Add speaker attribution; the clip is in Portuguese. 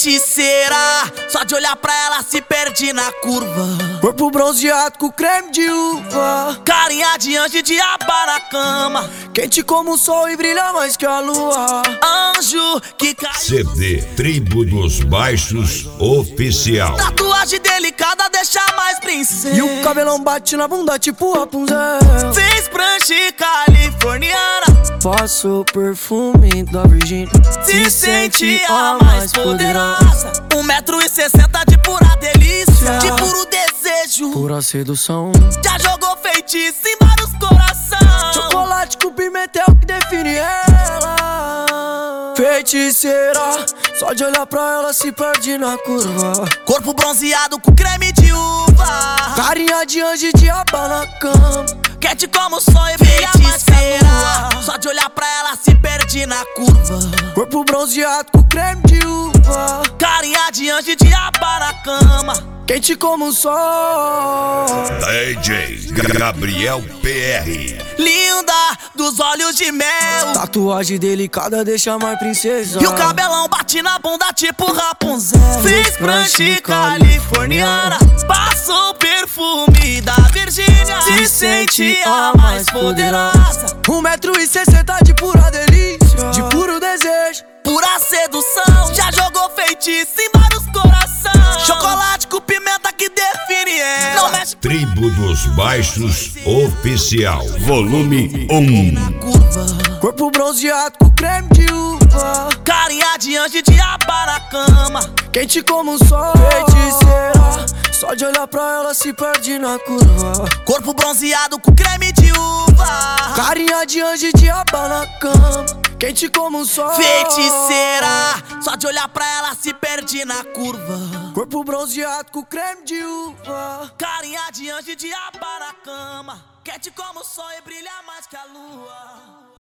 Speaker 1: Feiticeira, só de olhar pra ela se perde na curva.
Speaker 2: Corpo bronzeado com creme de uva,
Speaker 1: Carinha de anjo e diaba na cama.
Speaker 2: quente como o sol e brilha mais que a lua.
Speaker 1: Anjo que caiu.
Speaker 3: CD Tribo dos Baixos Oficial.
Speaker 1: Tatuagem delicada deixa mais princesa.
Speaker 2: E o cabelão bate na bunda tipo Rapunzel.
Speaker 1: Fez prancha californiana.
Speaker 2: Passo o perfume da Virgínia.
Speaker 1: Se sente a mais poderosa. 1,60 m de pura delícia, de puro desejo.
Speaker 2: Pura sedução.
Speaker 1: Já jogou feitiço em vários coração.
Speaker 2: Chocolate com pimenta é o que define ela. Feiticeira, só de olhar pra ela se perde na curva.
Speaker 1: Corpo bronzeado com creme de uva.
Speaker 2: Carinha de anjo e diaba na cama.
Speaker 1: Quente como o sol e brilha mais que a lua. Só de olhar pra ela se perde na curva.
Speaker 2: Corpo bronzeado com creme de uva.
Speaker 1: Carinha de anjo e diaba na cama.
Speaker 2: Quente como o sol.
Speaker 3: DJ Gabriel PR.
Speaker 1: Linda dos olhos de mel.
Speaker 2: Tatuagem delicada deixa mais princesa.
Speaker 1: E o cabelão bate na bunda tipo Rapunzel. Fez prancha californiana. Passou o perfume da Virgínia. Se sente a mais poderosa.
Speaker 2: 1,60 m de pura delícia, de puro desejo.
Speaker 1: Pura sedução. Já jogou feitiço em vários coração. Chocolate com pimenta que define ela. Não mexe
Speaker 3: Tribo dos Baixos Oficial. Volume 1.
Speaker 1: curva.
Speaker 2: Corpo bronzeado com creme de uva.
Speaker 1: Carinha de anjo e diaba na cama.
Speaker 2: Quente como o sol. Feiticeira, só de olhar pra ela se perde na curva.
Speaker 1: Corpo bronzeado com creme de uva.
Speaker 2: Carinha de anjo e diaba na cama. Quente como o sol.
Speaker 1: Feiticeira, só de olhar pra ela se perde na curva.
Speaker 2: Corpo bronzeado com creme de uva.
Speaker 1: Carinha de anjo e diaba na cama. Quente como o sol e brilha mais que a lua.